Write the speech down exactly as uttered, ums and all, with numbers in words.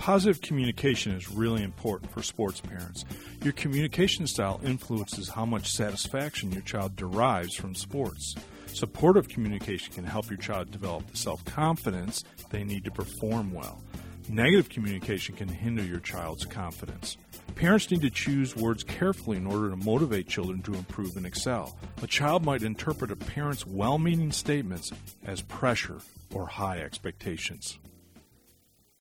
Positive communication is really important for sports parents. Your communication style influences how much satisfaction your child derives from sports. Supportive communication can help your child develop the self-confidence they need to perform well. Negative communication can hinder your child's confidence. Parents need to choose words carefully in order to motivate children to improve and excel. A child might interpret a parent's well-meaning statements as pressure or high expectations.